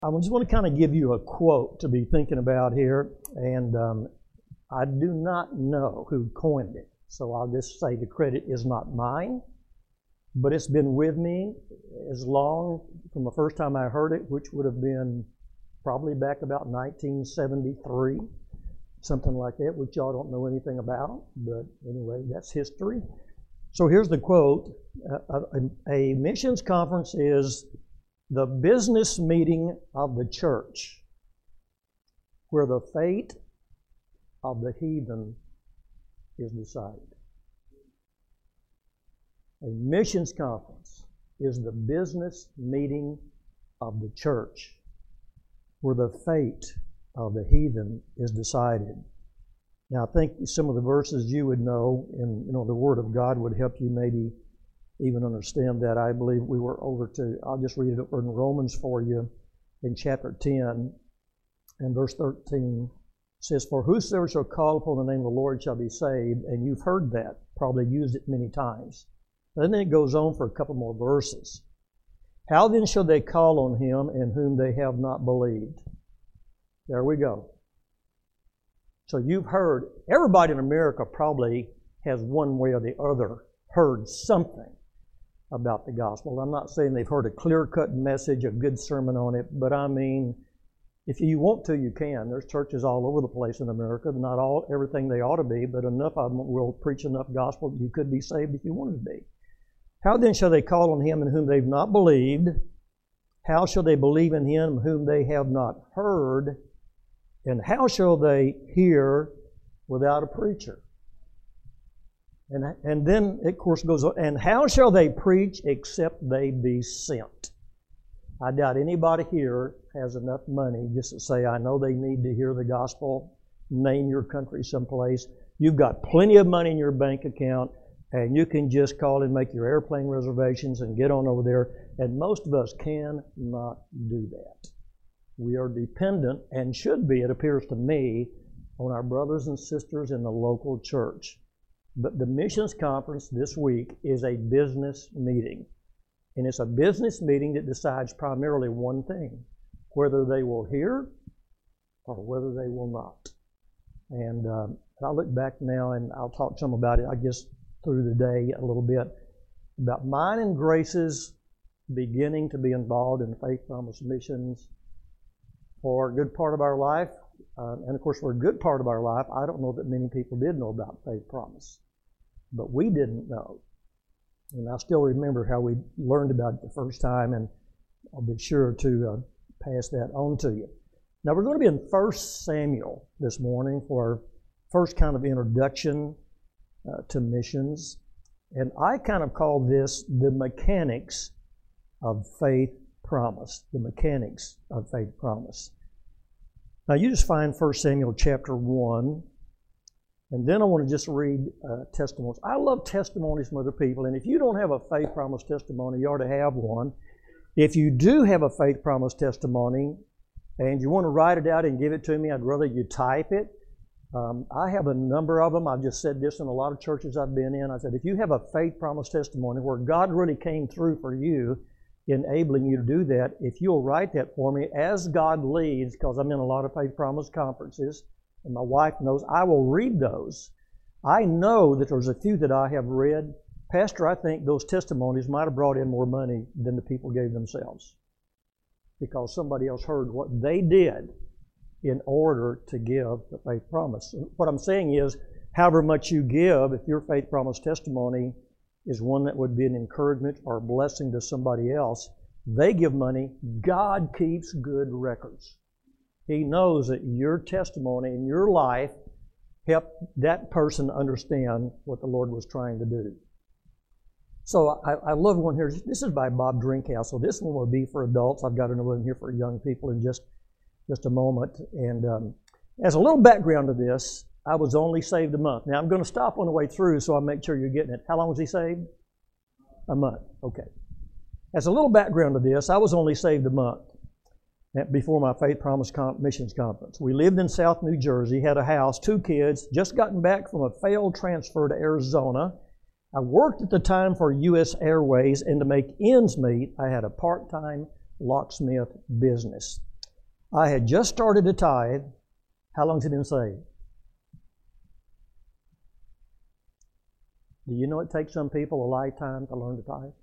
I just want to kind of give you a quote to be thinking about here, and I do not know who coined it, so I'll just say the credit is not mine, but it's been with me as long from the first time I heard it, which would have been probably back about 1973, something like that, which y'all don't know anything about, but anyway, that's history. So here's the quote. A missions conference is the business meeting of the church, where the fate of the heathen is decided. A missions conference is the business meeting of the church, where the fate of the heathen is decided. Now, I think some of the verses you would know, and the Word of God would help you maybe even understand that. I believe we were over to, I'll just read it over in Romans for you in chapter 10 and verse 13. It says, "For whosoever shall call upon the name of the Lord shall be saved." And you've heard that, probably used it many times. And then it goes on for a couple more verses. "How then shall they call on him in whom they have not believed?" There we go. So you've heard, everybody in America probably has one way or the other heard something about the gospel. I'm not saying they've heard a clear-cut message, a good sermon on it, but I mean, if you want to, you can. There's churches all over the place in America. Not all, everything they ought to be, but enough of them will preach enough gospel that you could be saved if you wanted to be. "How then shall they call on him in whom they've not believed? How shall they believe in him whom they have not heard? And how shall they hear without a preacher?" And then it, of course, goes on, "And how shall they preach except they be sent?" I doubt anybody here has enough money just to say, I know they need to hear the gospel. Name your country someplace. You've got plenty of money in your bank account, and you can just call and make your airplane reservations and get on over there. And most of us cannot do that. We are dependent, and should be, it appears to me, on our brothers and sisters in the local church. But the missions conference this week is a business meeting. And it's a business meeting that decides primarily one thing: whether they will hear or whether they will not. And I'll look back now and I'll talk some about it, I guess, through the day a little bit, about mine and Grace's beginning to be involved in Faith Promise Missions for a good part of our life. And of course, for a good part of our life, I don't know that many people did know about Faith Promise, but we didn't know. And I still remember how we learned about it the first time, and I'll be sure to pass that on to you. Now, we're going to be in 1 Samuel this morning for our first kind of introduction to missions. And I kind of call this the mechanics of faith promise. The mechanics of faith promise. Now, you just find 1 Samuel chapter 1. And then I want to just read testimonies. I love testimonies from other people. And if you don't have a faith promise testimony, you ought to have one. If you do have a faith promise testimony and you want to write it out and give it to me, I'd rather you type it. I have a number of them. I've just said this in a lot of churches I've been in. I said, if you have a faith promise testimony where God really came through for you, enabling you to do that, if you'll write that for me as God leads, because I'm in a lot of faith promise conferences, and my wife knows, I will read those. I know that there's a few that I have read. Pastor, I think those testimonies might have brought in more money than the people gave themselves, because somebody else heard what they did in order to give the faith promise. What I'm saying is, however much you give, if your faith promise testimony is one that would be an encouragement or a blessing to somebody else, they give money. God keeps good records. He knows that your testimony in your life helped that person understand what the Lord was trying to do. So I love one here. This is by Bob Drinkhouse. This one will be for adults. I've got another one here for young people in just a moment. And as a little background to this, I was only saved a month. Now I'm going to stop on the way through so I'll make sure you're getting it. How long was he saved? A month. Okay. As a little background to this, I was only saved a month before my Faith Promise Missions Conference. We lived in South New Jersey, had a house, 2 kids, just gotten back from a failed transfer to Arizona. I worked at the time for U.S. Airways, and to make ends meet, I had a part-time locksmith business. I had just started to tithe. How long's it been saved? Do you know it takes some people a lifetime to learn to tithe?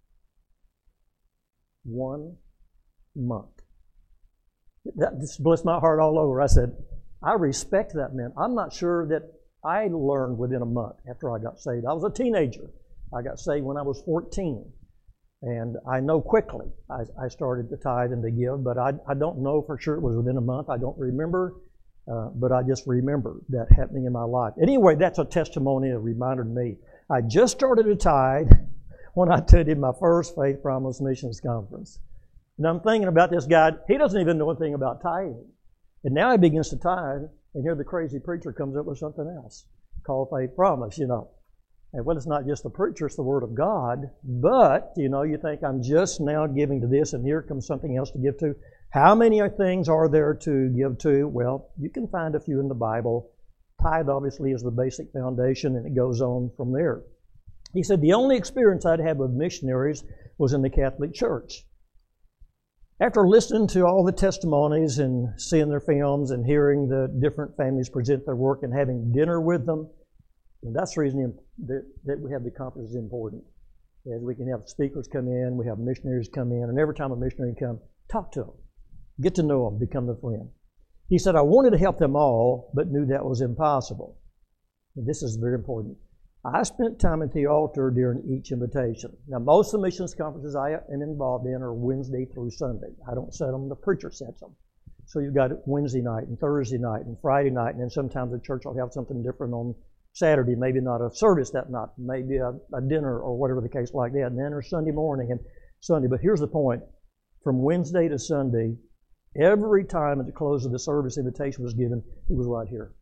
1 month. That just blessed my heart all over. I said, I respect that man. I'm not sure that I learned within a month after I got saved. I was a teenager. I got saved when I was 14. And I know quickly I started to tithe and to give, but I don't know for sure it was within a month. I don't remember, but I just remember that happening in my life. Anyway, that's a testimony, a reminder to me. I just started to tithe when I attended my first Faith Promise Missions Conference. And I'm thinking about this guy. He doesn't even know anything about tithing. And now he begins to tithe, and here the crazy preacher comes up with something else called Faith Promise, you know. And well, it's not just the preacher, it's the Word of God. But, you know, you think I'm just now giving to this, and here comes something else to give to. How many things are there to give to? Well, you can find a few in the Bible. Tithe, obviously, is the basic foundation, and it goes on from there. He said, the only experience I'd had with missionaries was in the Catholic Church. After listening to all the testimonies and seeing their films and hearing the different families present their work and having dinner with them, and that's the reason that we have the conference is important. As we can have speakers come in, we have missionaries come in, and every time a missionary comes, talk to them, get to know them, become their friend. He said, I wanted to help them all, but knew that was impossible. And this is very important. I spent time at the altar during each invitation. Now, most of the missions conferences I am involved in are Wednesday through Sunday. I don't set them, the preacher sets them. So you've got Wednesday night and Thursday night and Friday night, and then sometimes the church will have something different on Saturday, maybe not a service that night, maybe a dinner or whatever the case like that, and then or Sunday morning and Sunday. But here's the point. From Wednesday to Sunday, every time at the close of the service invitation was given, he was right here.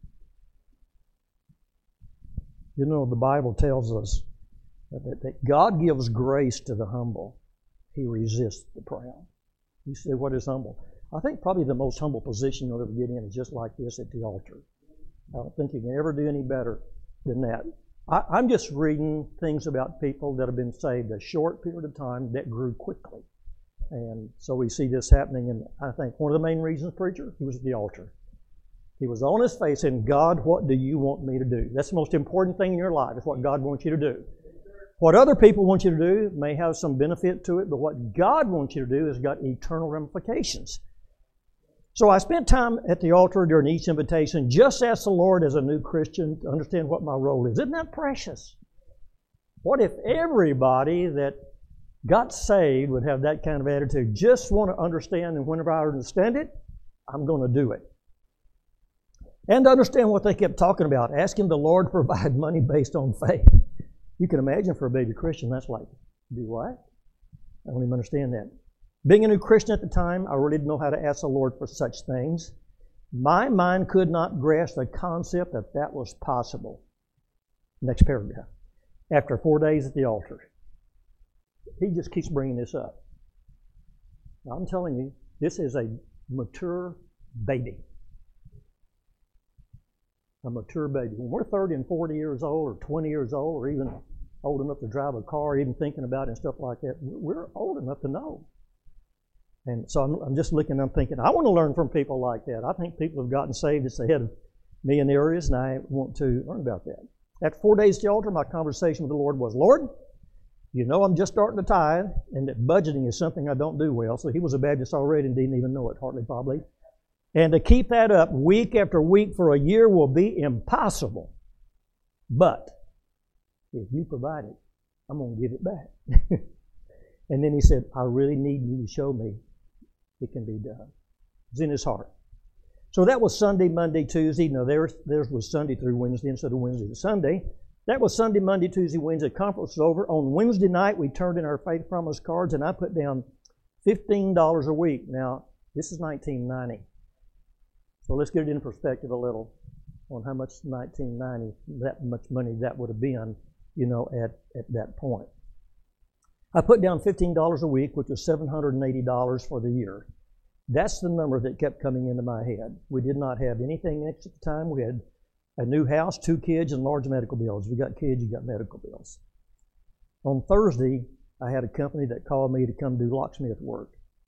You know, the Bible tells us that God gives grace to the humble. He resists the proud. You say, what is humble? I think probably the most humble position you'll ever get in is just like this at the altar. I don't think you can ever do any better than that. I'm just reading things about people that have been saved a short period of time that grew quickly. And so we see this happening, and I think one of the main reasons, preacher, he was at the altar. He was on his face saying, God, what do you want me to do? That's the most important thing in your life, is what God wants you to do. What other people want you to do may have some benefit to it, but what God wants you to do has got eternal ramifications. So I spent time at the altar during each invitation, just asked the Lord as a new Christian to understand what my role is. Isn't that precious? What if everybody that got saved would have that kind of attitude? Just want to understand, and whenever I understand it, I'm going to do it. And to understand what they kept talking about, asking the Lord to provide money based on faith. You can imagine for a baby Christian, that's like, do what? I don't even understand that. Being a new Christian at the time, I really didn't know how to ask the Lord for such things. My mind could not grasp the concept that that was possible. Next paragraph. After 4 days at the altar. He just keeps bringing this up. Now, I'm telling you, this is a mature baby. A mature baby. When we're 30 and 40 years old, or 20 years old, or even old enough to drive a car, even thinking about it and stuff like that, we're old enough to know. And so I'm just looking, I'm thinking, I want to learn from people like that. I think people have gotten saved that's ahead of me in areas, and I want to learn about that. After 4 days at the altar, my conversation with the Lord was, Lord, you know I'm just starting to tithe, and that budgeting is something I don't do well. So he was a Baptist already and didn't even know it, hardly probably. And to keep that up week after week for a year will be impossible. But if you provide it, I'm going to give it back. And then he said, I really need you to show me it can be done. It's in his heart. So that was Sunday, Monday, Tuesday. No, theirs was Sunday through Wednesday instead of Wednesday to Sunday. That was Sunday, Monday, Tuesday, Wednesday. Conference was over. On Wednesday night, we turned in our Faith Promise cards, and I put down $15 a week. Now, this is 1990. So let's get it in perspective a little on how much 1990, that much money that would have been, you know, at that point. I put down $15 a week, which was $780 for the year. That's the number that kept coming into my head. We did not have anything next at the time. We had a new house, 2 kids, and large medical bills. If you got kids, you got medical bills. On Thursday, I had a company that called me to come do locksmith work.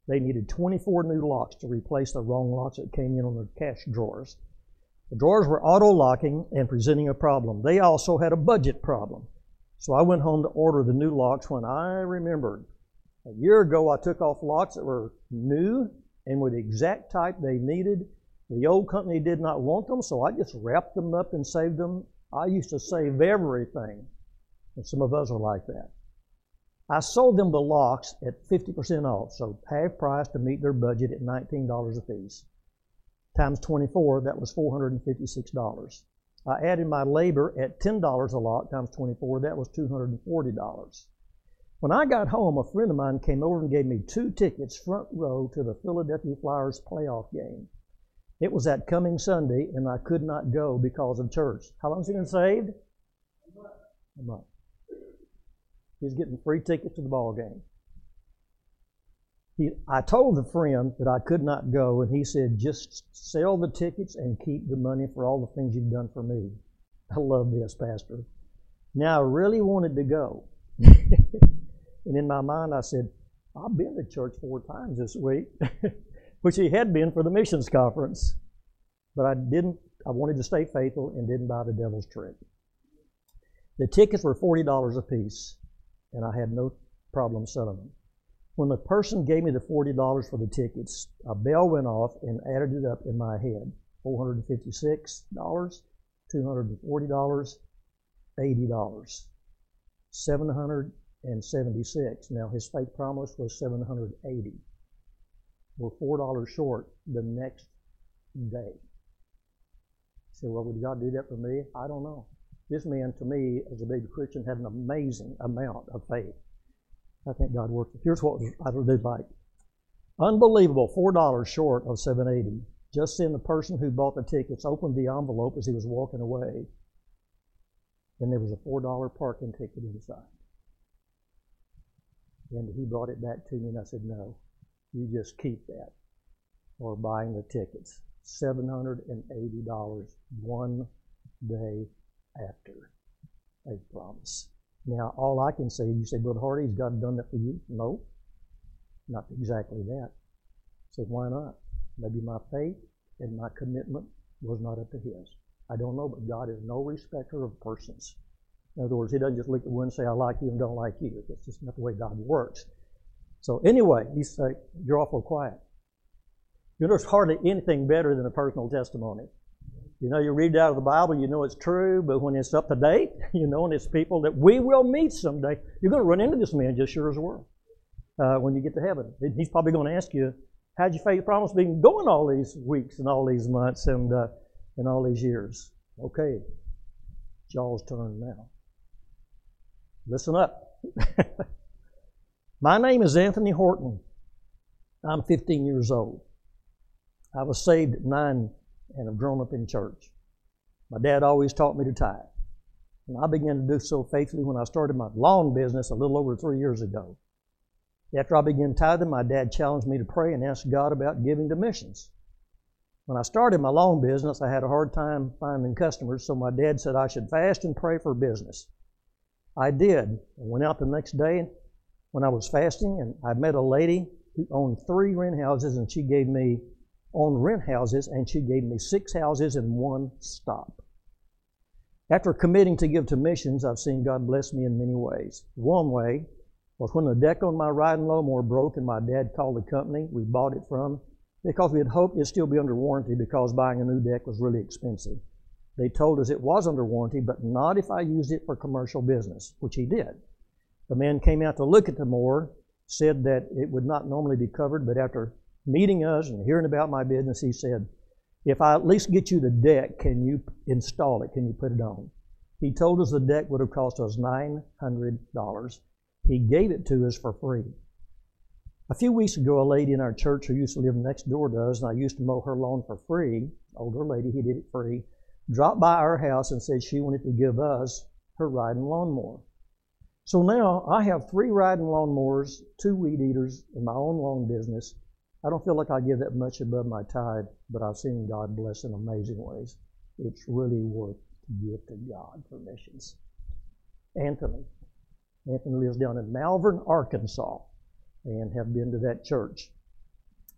They needed 24 new locks to replace the wrong locks that came in on their cash drawers. The drawers were auto-locking and presenting a problem. They also had a budget problem. So I went home to order the new locks when I remembered. A year ago, I took off locks that were new and were the exact type they needed. The old company did not want them, so I just wrapped them up and saved them. I used to save everything, and some of us are like that. I sold them the locks at 50% off, so half price to meet their budget at $19 a piece. Times 24, that was $456. I added my labor at $10 a lock times 24, that was $240. When I got home, a friend of mine came over and gave me 2 tickets front row to the Philadelphia Flyers playoff game. It was that coming Sunday, and I could not go because of church. How long has he been saved? A month. He's getting free tickets to the ball game. I told the friend that I could not go, and he said, just sell the tickets and keep the money for all the things you've done for me. I love this, Pastor. Now, I really wanted to go. And in my mind, I said, I've been to church 4 times this week, which he had been for the missions conference. But I wanted to stay faithful and didn't buy the devil's trick. The tickets were $40 a piece, and I had no problem selling them. When the person gave me the $40 for the tickets, a bell went off and added it up in my head. $456, $240, $80, $776. Now his faith promise was $780. We're $4 short the next day. You say, well, would God do that for me? I don't know. This man, to me, as a baby Christian, had an amazing amount of faith. I think God worked. Here's what I did like. Unbelievable, $4 short of $780. Just then the person who bought the tickets opened the envelope as he was walking away, and there was a $4 parking ticket inside. And he brought it back to me, and I said, no, you just keep that or buying the tickets. $780 one day after a promise. Now, all I can say, you say, Brother Hardy, has God done that for you? No, not exactly that. I said, why not? Maybe my faith and my commitment was not up to his. I don't know, but God is no respecter of persons. In other words, he doesn't just look at one and say, I like you and don't like you. That's just not the way God works. So anyway, he said, you're awful quiet. You know, there's hardly anything better than a personal testimony. You know, you read it out of the Bible, you know it's true, but when it's up to date, you know, and it's people that we will meet someday, you're going to run into this man just sure as the world when you get to heaven. He's probably going to ask you, how'd your faith promise been going all these weeks and all these months and all these years? Okay, it's y'all's turn now. Listen up. My name is Anthony Horton. I'm 15 years old. I was saved at 9 and have grown up in church. My dad always taught me to tithe. And I began to do so faithfully when I started my lawn business a little over 3 years ago. After I began tithing, my dad challenged me to pray and ask God about giving to missions. When I started my lawn business, I had a hard time finding customers, so my dad said I should fast and pray for business. I did. I went out the next day when I was fasting, and I met a lady who owned 3 rent houses, and she gave me 6 houses in one stop. After committing to give to missions, I've seen God bless me in many ways. One way was when the deck on my riding lawnmower broke and my dad called the company we bought it from because we had hoped it'd still be under warranty because buying a new deck was really expensive. They told us it was under warranty, but not if I used it for commercial business, which he did. The man came out to look at the mower, said that it would not normally be covered, but after meeting us and hearing about my business, he said, if I at least get you the deck, can you install it? Can you put it on? He told us the deck would have cost us $900. He gave it to us for free. A few weeks ago, a lady in our church who used to live next door to us, and I used to mow her lawn for free, older lady, he did it free, dropped by our house and said she wanted to give us her riding lawnmower. So now I have 3 riding lawnmowers, 2 weed eaters in my own lawn business. I don't feel like I give that much above my tithe, but I've seen God bless in amazing ways. It's really worth to give to God for missions. Anthony lives down in Malvern, Arkansas, and have been to that church.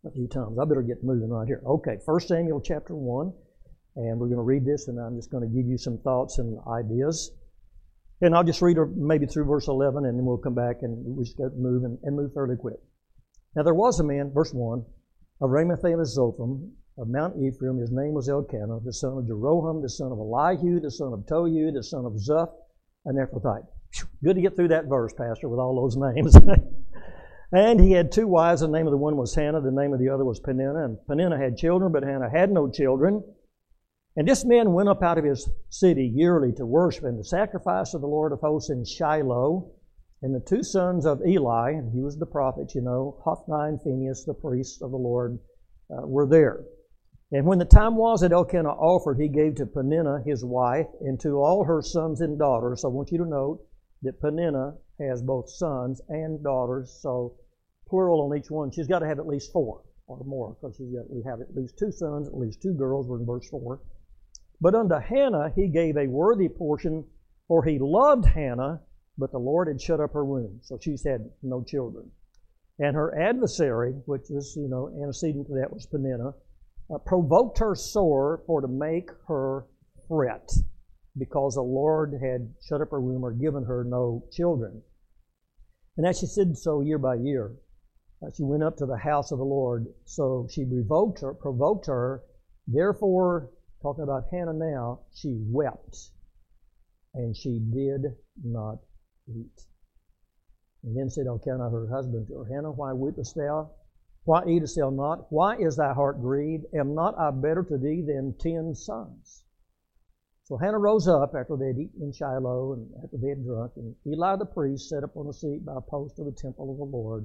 a few times. I better get moving right here. Okay, 1 Samuel chapter 1, and we're going to read this, and I'm just going to give you some thoughts and ideas. And I'll just read maybe through verse 11, and then we'll come back and we just got to move and move fairly quick. Now there was a man, verse 1, of Ramathaim Zophim, of Mount Ephraim. His name was Elkanah, the son of Jeroham, the son of Elihu, the son of Tohu, the son of Zuph, an Ephrathite. Good to get through that verse, Pastor, with all those names. And he had two wives. The name of the one was Hannah. The name of the other was Peninnah. And Peninnah had children, but Hannah had no children. And this man went up out of his city yearly to worship and to sacrifice to the Lord of hosts in Shiloh. And the two sons of Eli, and he was the prophet, Hophni and Phinehas, the priests of the Lord, were there. And when the time was that Elkanah offered, he gave to Peninnah his wife and to all her sons and daughters. So I want you to note that Peninnah has both sons and daughters, so plural on each one. She's got to have at least 4 or more, because she's got to have at least 2 sons, at least 2 girls. We're in verse 4. But unto Hannah he gave a worthy portion, for he loved Hannah, but the Lord had shut up her womb, so she's had no children. And her adversary, which is, antecedent to that was Peninnah, provoked her sore for to make her fret, because the Lord had shut up her womb or given her no children. And as she did so year by year, she went up to the house of the Lord. So she provoked her. Therefore, talking about Hannah now, she wept, and she did not eat. And then said Elkanah her husband to her, Hannah, why weepest thou? Why eatest thou not? Why is thy heart grieved? Am not I better to thee than 10 sons? So Hannah rose up after they had eaten in Shiloh and after they had drunk, and Eli the priest sat up on a seat by a post of the temple of the Lord.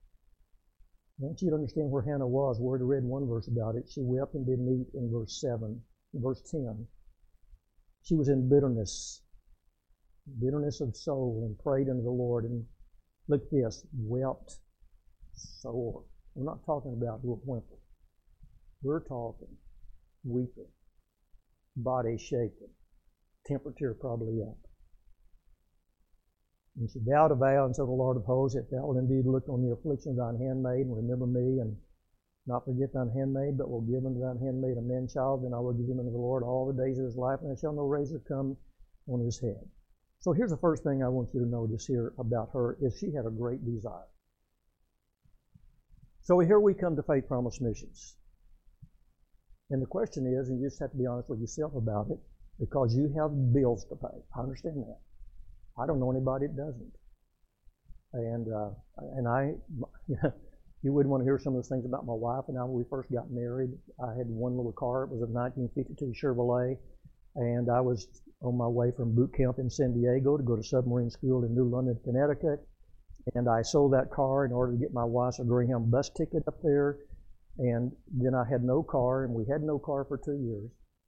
I want you to understand where Hannah was. We already read one verse about it. She wept and didn't eat in verse 7. In verse 10, she was in bitterness of soul, and prayed unto the Lord. And look at this, wept sore. We're not talking about little whimper. We're talking weeping, body shaking, temperature probably up. And she vowed a vow unto the Lord of hosts, if thou wilt indeed look on the affliction of thine handmaid, and remember me, and not forget thine handmaid, but will give unto thine handmaid a man-child, then I will give him unto the Lord all the days of his life, and there shall no razor come on his head. So here's the first thing I want you to notice here about her, is she had a great desire. So here we come to Faith Promise Missions. And the question is, and you just have to be honest with yourself about it, because you have bills to pay. I understand that. I don't know anybody that doesn't. And I, you wouldn't want to hear some of those things about my wife and I when we first got married. I had one little car. It was a 1952 Chevrolet, and I was on my way from boot camp in San Diego to go to submarine school in New London, Connecticut. And I sold that car in order to get my wife's a Greyhound bus ticket up there. And then I had no car, and we had no car for 2 years.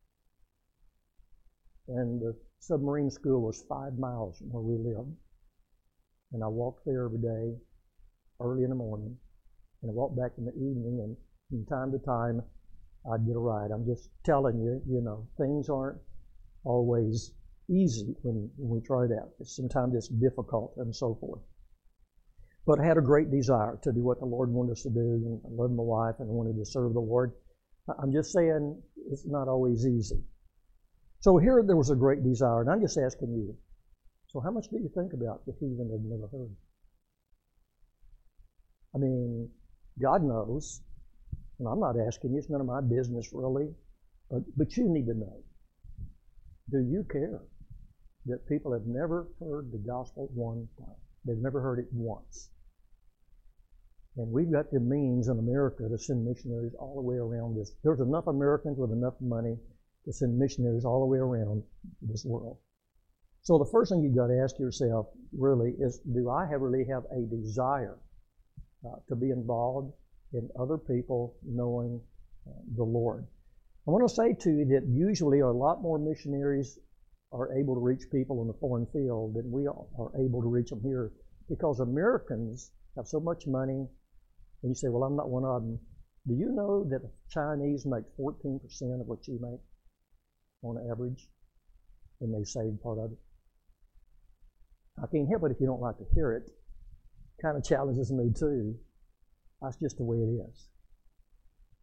And the submarine school was 5 miles from where we lived. And I walked there every day, early in the morning, and I walked back in the evening, and from time to time, I'd get a ride. I'm just telling you, things aren't always easy when we try that. Sometimes it's difficult and so forth. But I had a great desire to do what the Lord wanted us to do, and I loved my wife, and I wanted to serve the Lord. I'm just saying it's not always easy. So here there was a great desire, and I'm just asking you, so how much do you think about the heathen that never heard? I mean, God knows, and I'm not asking you, it's none of my business really, but you need to know. Do you care that people have never heard the gospel one time? They've never heard it once. And we've got the means in America to send missionaries all the way around this. There's enough Americans with enough money to send missionaries all the way around this world. So the first thing you've got to ask yourself really is, do I really have a desire to be involved in other people knowing the Lord? I want to say to you that usually a lot more missionaries are able to reach people in the foreign field than we are able to reach them here, because Americans have so much money. And you say, well, I'm not one of them. Do you know that the Chinese make 14% of what you make on average? And they save part of it. I can't help it if you don't like to hear it. It kind of challenges me too. That's just the way it is.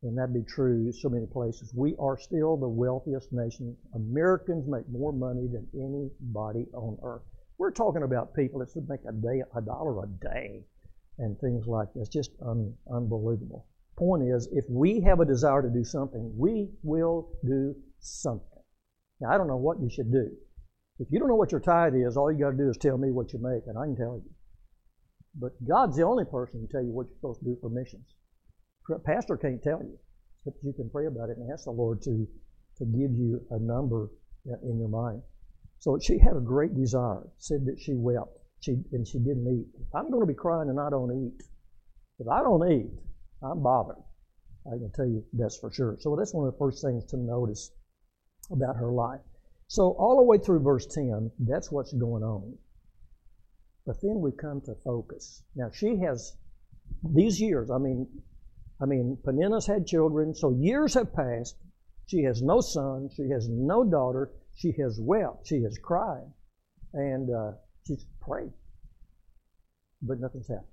And that'd be true in so many places. We are still the wealthiest nation. Americans make more money than anybody on earth. We're talking about people that make $1 a day and things like this. Just unbelievable. Point is, if we have a desire to do something, we will do something. Now, I don't know what you should do. If you don't know what your tithe is, all you got to do is tell me what you make, and I can tell you. But God's the only person who can tell you what you're supposed to do for missions. Pastor can't tell you, but you can pray about it and ask the Lord to give you a number in your mind. So she had a great desire, said that she wept, and she didn't eat. I'm going to be crying and I don't eat. If I don't eat, I'm bothered. I can tell you that's for sure. So that's one of the first things to notice about her life. So all the way through verse 10, that's what's going on. But then we come to focus. Now she has these years, I mean, Peninnah's had children, so years have passed. She has no son. She has no daughter. She has wept. She has cried. And she's prayed. But nothing's happened.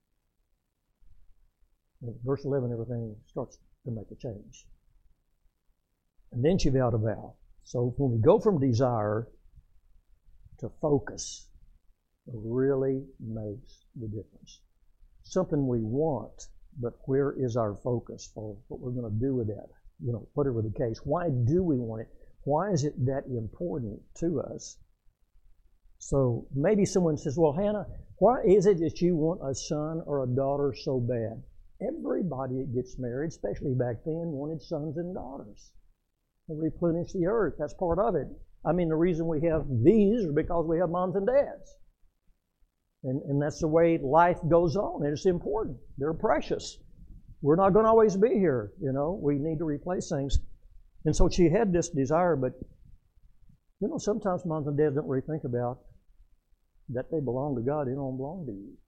And verse 11, everything starts to make a change. And then she vowed a vow. So when we go from desire to focus, it really makes the difference. Something we want, but where is our focus for what we're going to do with that? You know, whatever the case. Why do we want it? Why is it that important to us? So maybe someone says, well, Hannah, why is it that you want a son or a daughter so bad? Everybody that gets married, especially back then, wanted sons and daughters. To replenish the earth. That's part of it. I mean, the reason we have these is because we have moms and dads. And that's the way life goes on. And it's important. They're precious. We're not going to always be here, you know. We need to replace things. And so she had this desire, but, you know, sometimes moms and dads don't really think about that they belong to God. They don't belong to you.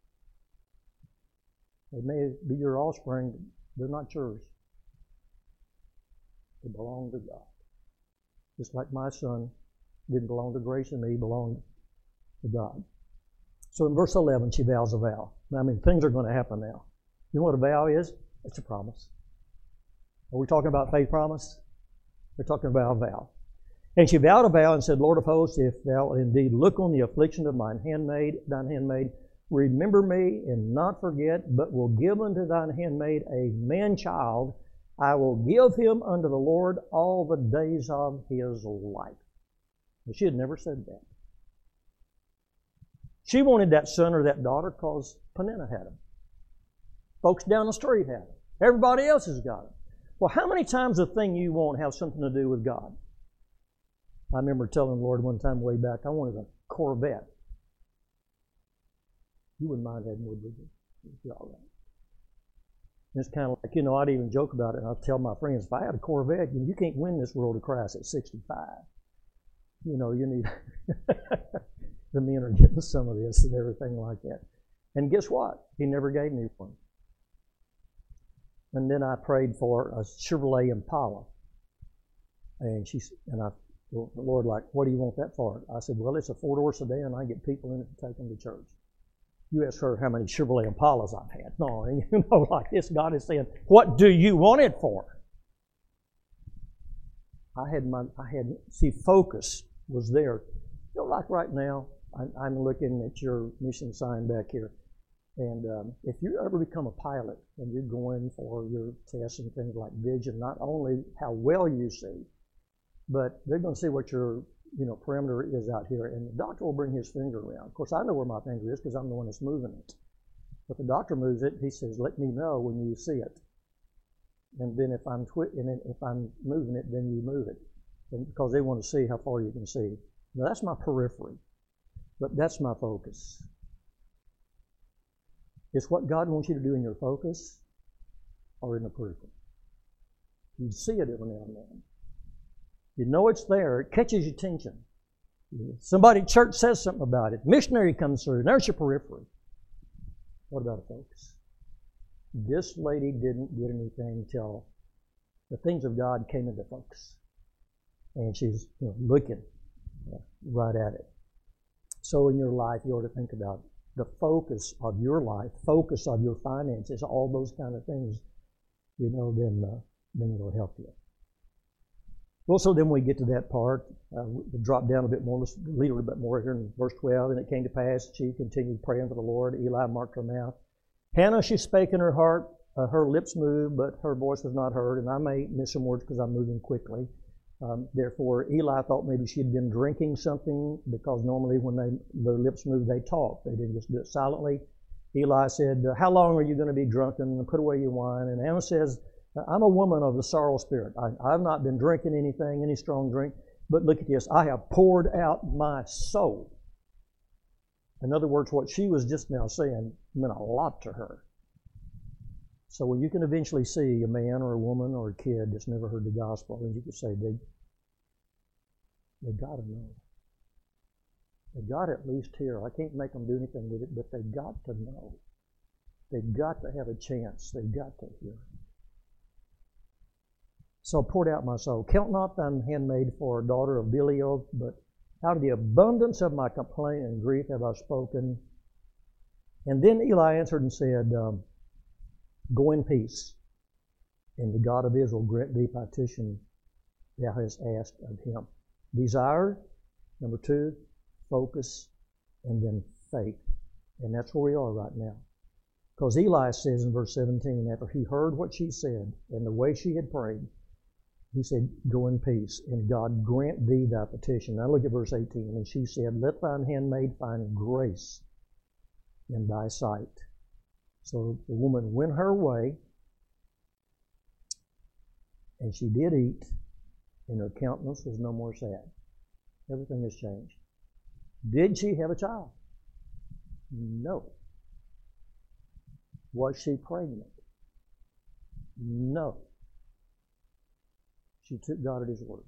They may be your offspring, but they're not yours. They belong to God. Just like my son didn't belong to Grace and me, he belonged to God. So in verse 11, she vows a vow. I mean, things are going to happen now. You know what a vow is? It's a promise. Are we talking about faith promise? We're talking about a vow. And she vowed a vow and said, Lord of hosts, if thou indeed look on the affliction of thine handmaid, remember me and not forget, but will give unto thine handmaid a man-child. I will give him unto the Lord all the days of his life. But she had never said that. She wanted that son or that daughter because Peninnah had him. Folks down the street had him. Everybody else has got him. Well, how many times a thing you want have something to do with God? I remember telling the Lord one time way back, I wanted a Corvette. You wouldn't mind having one, would you? It'd be all right. And it's kind of like, you know, I'd even joke about it, and I'd tell my friends, if I had a Corvette, you can't win this world of Christ at 65. You know, you need... The men are getting some of this and everything like that. And guess what? He never gave me one. And then I prayed for a Chevrolet Impala. And the Lord, like, what do you want that for? I said, well, it's a 4-door sedan. I get people in it to take them to church. You ask her how many Chevrolet Impalas I've had. No, and you know, like this, God is saying, what do you want it for? Focus was there. You know, like right now, I'm looking at your mission sign back here. And if you ever become a pilot and you're going for your tests and things like vision, not only how well you see, but they're going to see what your perimeter is out here. And the doctor will bring his finger around. Of course, I know where my finger is because I'm the one that's moving it. But the doctor moves it. He says, let me know when you see it. And then if I'm moving it, then you move it. And because they want to see how far you can see. Now, that's my periphery. But that's my focus. It's what God wants you to do in your focus or in the periphery. You see it every now and then. You know it's there. It catches your attention. Somebody at church says something about it. Missionary comes through. There's your periphery. What about a focus? This lady didn't get anything until the things of God came into focus. And she's looking right at it. So in your life, you ought to think about the focus of your life, focus of your finances, all those kind of things. Then then it'll help you. Well, so then we get to that part. We drop down a bit more. Let's read a little bit more here in verse 12. And it came to pass, she continued praying to the Lord. Eli marked her mouth. Hannah, she spake in her heart. Her lips moved, but her voice was not heard. And I may miss some words because I'm moving quickly. Therefore, Eli thought maybe she had been drinking something, because normally when their lips move, they talk. They didn't just do it silently. Eli said, how long are you going to be drunken? Put away your wine. And Hannah says, I'm a woman of the sorrow spirit. I've not been drinking anything, any strong drink, but look at this. I have poured out my soul. In other words, what she was just now saying meant a lot to her. So when you can eventually see a man or a woman or a kid that's never heard the gospel, and you can say, they got to know. They got to at least hear. I can't make them do anything with it, but they got to know. They've got to have a chance. They've got to hear. So I poured out my soul. Count not thine handmaid for a daughter of Belial, but out of the abundance of my complaint and grief have I spoken. And then Eli answered and said, go in peace, and the God of Israel grant thee petition thou hast asked of him. Desire, number 2, focus, and then faith. And that's where we are right now. Because Eli says in verse 17, after he heard what she said and the way she had prayed, he said, go in peace, and God grant thee thy petition. Now look at verse 18. And she said, let thine handmaid find grace in thy sight. So the woman went her way, and she did eat, and her countenance was no more sad. Everything has changed. Did she have a child? No. Was she pregnant? No. She took God at His word.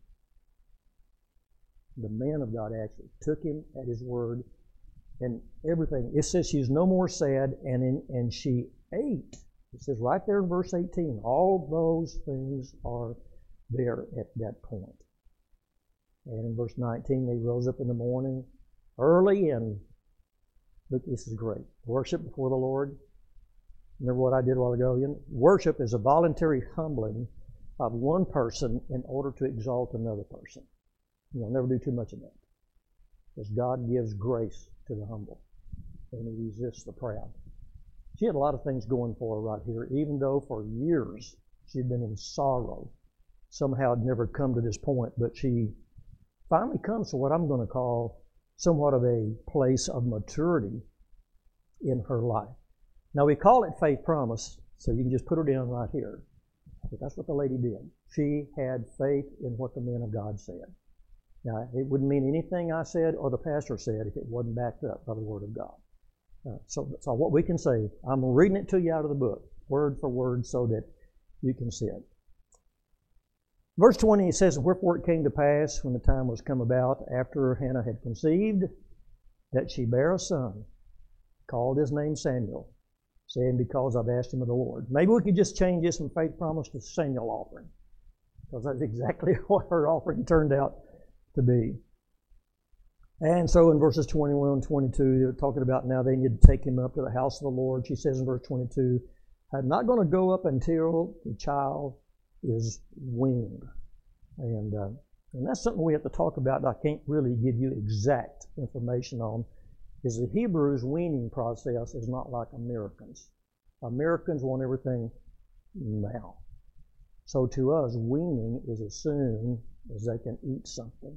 The man of God actually took Him at His word, and everything. It says she's no more sad, and she ate. It says right there in verse 18, all those things are there at that point. And in verse 19, they rose up in the morning early, and look, this is great. Worship before the Lord. Remember what I did a while ago? Worship is a voluntary humbling of one person in order to exalt another person. You'll never do too much of that, because God gives grace to the humble, and He resists the proud. She had a lot of things going for her right here, even though for years she'd been in sorrow. Somehow had never come to this point, but she finally comes to what I'm going to call somewhat of a place of maturity in her life. Now we call it faith promise, so you can just put her down right here. But that's what the lady did. She had faith in what the man of God said. Now, it wouldn't mean anything I said or the pastor said if it wasn't backed up by the Word of God. So what we can say, I'm reading it to you out of the book, word for word, so that you can see it. Verse 20, it says, wherefore it came to pass, when the time was come about, after Hannah had conceived, that she bare a son, called his name Samuel, saying, because I've asked him of the Lord. Maybe we could just change this from faith promise to Samuel offering, because that's exactly what her offering turned out to be. And so in verses 21 and 22, they're talking about now they need to take him up to the house of the Lord. She says in verse 22, I'm not going to go up until the child is weaned. And that's something we have to talk about that I can't really give you exact information on, is the Hebrews' weaning process is not like Americans. Americans want everything now. So to us, weaning is as soon as they can eat something.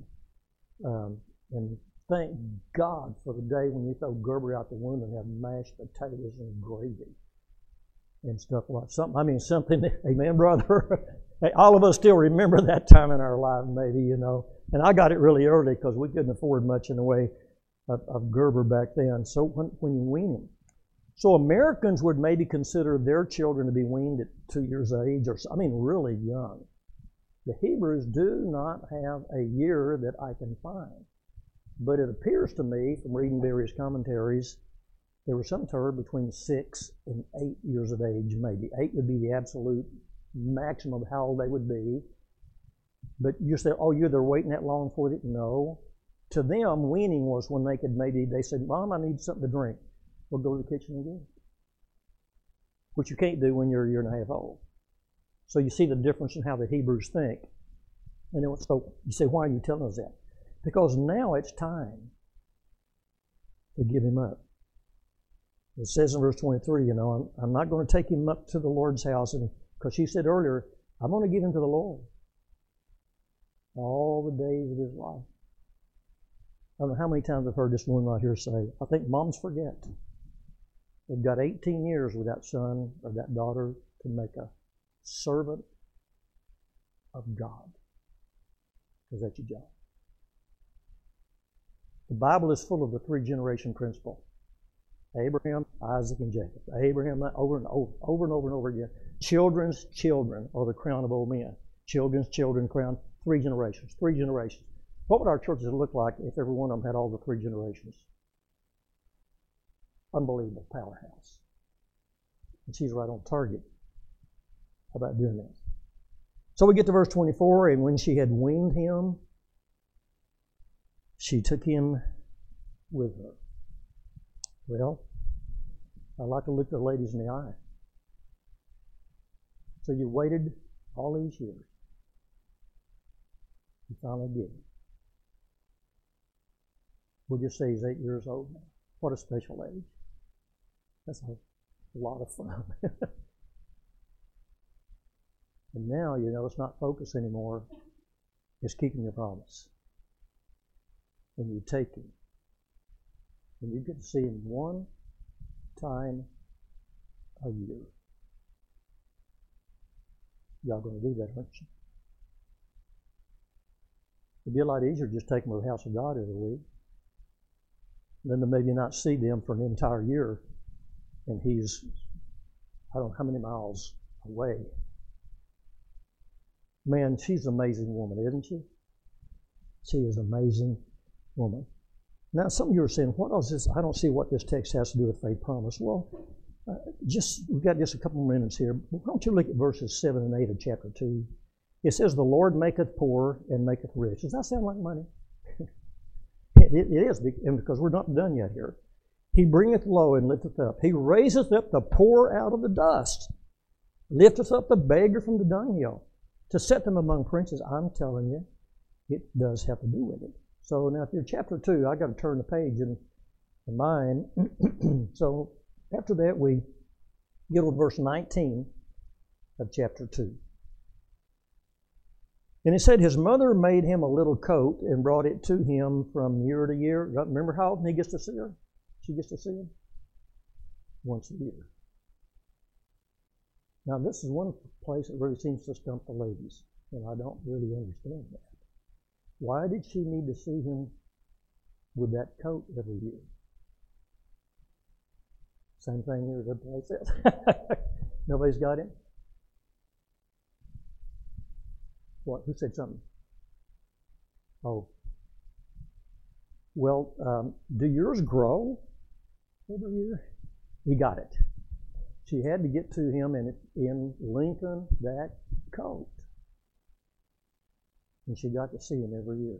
And thank God for the day when you throw Gerber out the window and have mashed potatoes and gravy and stuff like something. Amen, brother. Hey, all of us still remember that time in our life, maybe, And I got it really early because we couldn't afford much in the way of Gerber back then. So when you wean them. So Americans would maybe consider their children to be weaned at 2 years of age, really young. The Hebrews do not have a year that I can find. But it appears to me, from reading various commentaries, there was some term between 6 and 8 years of age, maybe. 8 would be the absolute maximum of how old they would be. But you say, they're waiting that long for it? No. To them, weaning was when they said, Mom, I need something to drink. We'll go to the kitchen and get it. Which you can't do when you're a year and a half old. So you see the difference in how the Hebrews think. And then, so you say, why are you telling us that? Because now it's time to give him up. It says in verse 23, I'm not going to take him up to the Lord's house, and because she said earlier, I'm going to give him to the Lord all the days of his life. I don't know how many times I've heard this woman right here say, I think moms forget. They've got 18 years with that son or that daughter to make a servant of God. Because that's your job. The Bible is full of the 3-generation principle. Abraham, Isaac, and Jacob. Abraham, over and over again. Children's children are the crown of old men. Children's children crown, 3 generations. What would our churches look like if every one of them had all the 3 generations? Unbelievable powerhouse. And she's right on target about doing that. So we get to verse 24, and when she had weaned him, she took him with her. Well, I like to look the ladies in the eye. So you waited all these years. You finally did it. We'll just say he's 8 years old now. What a special age. That's a lot of fun. And now, it's not focus anymore. It's keeping your promise. And you take him. And you get to see him one time a year. Y'all going to do that, aren't you? It'd be a lot easier just take them to the house of God every week than to maybe not see them for an entire year, and he's, I don't know how many miles away. Man, she's an amazing woman, isn't she? She is an amazing woman. Now, some of you are saying, what is this? I don't see what this text has to do with faith promise. Well, we've got just a couple more minutes here. Why don't you look at verses 7 and 8 of chapter 2? It says, the Lord maketh poor and maketh rich. Does that sound like money? It is, and because we're not done yet here. He bringeth low and lifteth up. He raiseth up the poor out of the dust, lifteth up the beggar from the dunghill, to set them among princes. I'm telling you, it does have to do with it. So now if you're chapter 2, I got to turn the page in mine. So after that, we get to verse 19 of chapter 2. And it said, his mother made him a little coat and brought it to him from year to year. Remember how often he gets to see her? She gets to see him? Once a year. Now, this is one place that really seems to stump the ladies, and I don't really understand that. Why did she need to see him with that coat every year? Same thing here as other places. Nobody's got it? What? Who said something? Oh. Well, do yours grow every year? We got it. She had to get to him in Lincoln that coat. And she got to see him every year.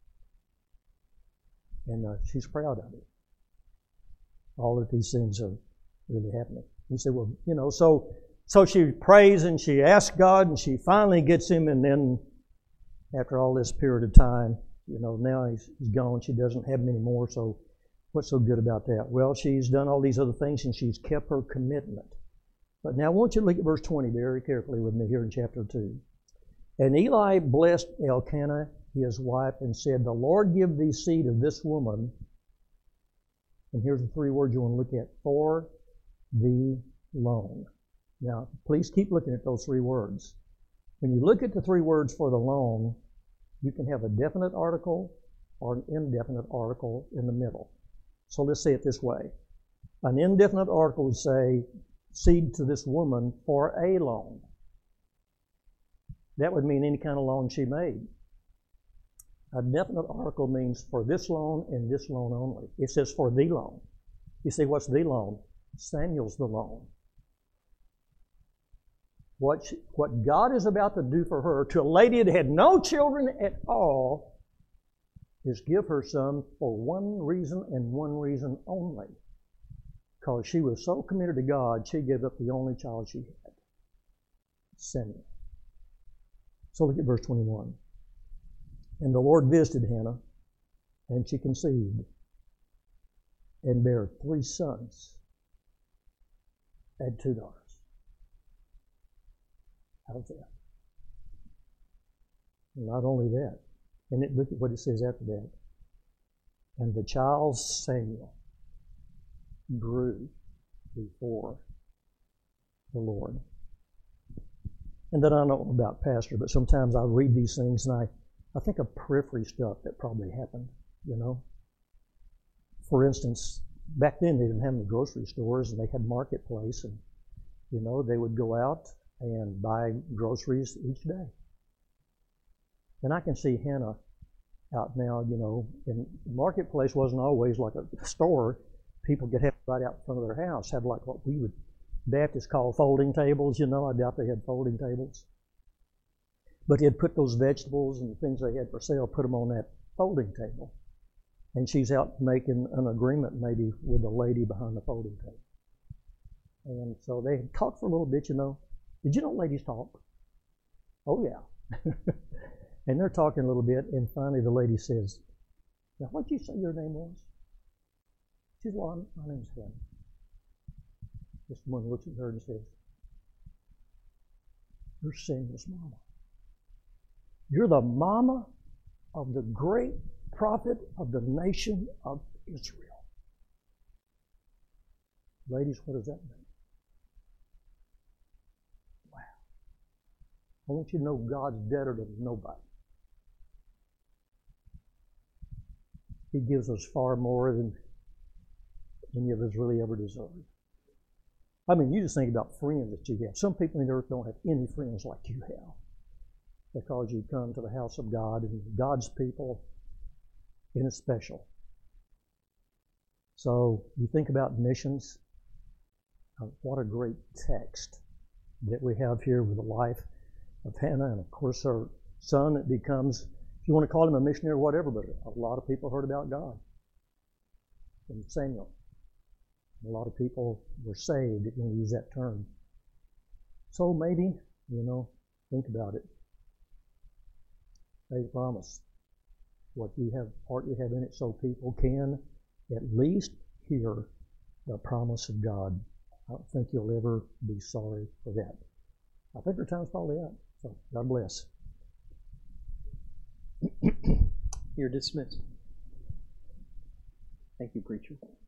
And she's proud of it. All of these things are really happening. You say, well, so she prays and she asks God and she finally gets him, and then after all this period of time, now he's gone. She doesn't have him anymore, so what's so good about that? Well, she's done all these other things and she's kept her commitment. But now I want you to look at verse 20 very carefully with me here in chapter 2. And Eli blessed Elkanah, his wife, and said, the Lord give thee seed of this woman. And here's the 3 words you want to look at. For thee loan. Now, please keep looking at those 3 words. When you look at the 3 words for the loan, you can have a definite article or an indefinite article in the middle. So let's say it this way. An indefinite article would say, seed to this woman for a loan. That would mean any kind of loan she made. A definite article means for this loan and this loan only. It says for the loan. You say, what's the loan? Samuel's the loan. What God is about to do for her, to a lady that had no children at all, is give her some for one reason and one reason only. Because she was so committed to God, she gave up the only child she had, Samuel. So look at verse 21. And the Lord visited Hannah, and she conceived, and bare 3 sons and 2 daughters. How's that? And not only that, and look at what it says after that. And the child Samuel grew before the Lord. And then I don't know about pastor, but sometimes I read these things and I think of periphery stuff that probably happened, you know. For instance, back then they didn't have any grocery stores, and they had marketplace, and, you know, they would go out and buy groceries each day. And I can see Hannah out now, you know, and the marketplace wasn't always like a store. People could have right out in front of their house, had like what we would Baptists call folding tables, you know. I doubt they had folding tables. But they'd put those vegetables and things they had for sale, put them on that folding table. And she's out making an agreement maybe with the lady behind the folding table. And so they had talked for a little bit, you know. Did you know ladies talk? Oh, yeah. And they're talking a little bit, and finally the lady says, now, what did you say your name was? She says, well, my name's Hannah. This one looks at her and says, you're Samuel's mama. You're the mama of the great prophet of the nation of Israel. Ladies, what does that mean? Wow. I want you to know God's better than nobody. He gives us far more than any of us really ever deserve. I mean, you just think about friends that you have. Some people on earth don't have any friends like you have, because you come to the house of God and God's people, and it's special. So you think about missions. What a great text that we have here with the life of Hannah, and of course her son that becomes, if you want to call him a missionary or whatever, but a lot of people heard about God from Samuel. A lot of people were saved, if you want to use that term. So maybe, you know, think about it. Faith promise. What you have, part you have in it, so people can at least hear the promise of God. I don't think you'll ever be sorry for that. I think our time's probably up. So God bless. You're dismissed. Thank you, preacher.